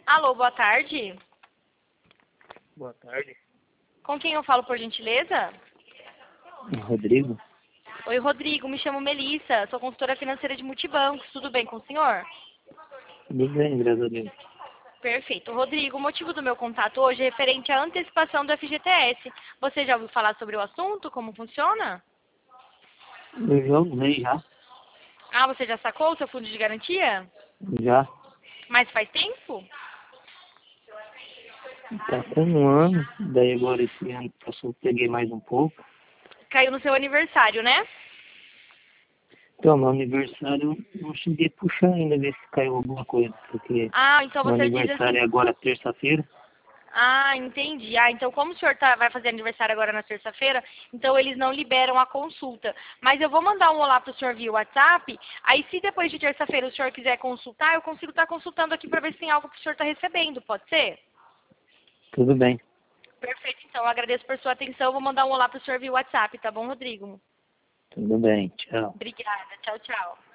Alô, boa tarde. Boa tarde. Com quem eu falo, por gentileza? Rodrigo? Oi, Rodrigo. Me chamo Melissa. Sou consultora financeira de multibancos. Tudo bem com o senhor? Tudo bem, graças a Deus. Perfeito. Rodrigo, o motivo do meu contato hoje é referente à antecipação do FGTS. Você já ouviu falar sobre o assunto? Como funciona? Eu já usei já. Ah, você já sacou o seu fundo de garantia? Já. Mas faz tempo? Tá com um ano, daí agora esse ano passou, peguei mais um pouco. Caiu no seu aniversário, né? Então, meu aniversário eu não cheguei a puxar ainda, ver se caiu alguma coisa, porque Ah, então meu você diz aniversário assim... é agora terça-feira. Ah, entendi. Ah, então como o senhor vai fazer aniversário agora na terça-feira, então eles não liberam a consulta. Mas eu vou mandar um olá pro senhor via WhatsApp, aí se depois de terça-feira o senhor quiser consultar, eu consigo estar consultando aqui para ver se tem algo que o senhor está recebendo, pode ser? Tudo bem. Perfeito, então eu agradeço por sua atenção, vou mandar um olá pro senhor via WhatsApp, tá bom, Rodrigo? Tudo bem, tchau. Obrigada, tchau, tchau.